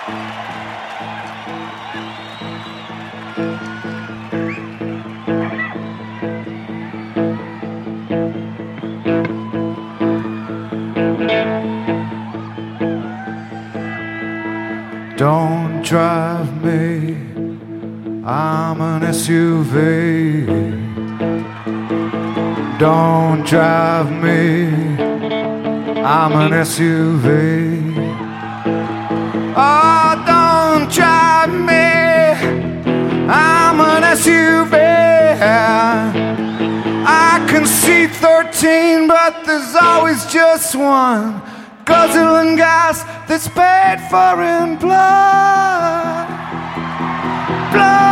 Don't drive me, I'm an SUV. Don't drive me, I'm an SUV. Oh, don't drive me, I'm an SUV. I can see 13, but there's always just one. Guzzling gas that's paid for in blood. Blood.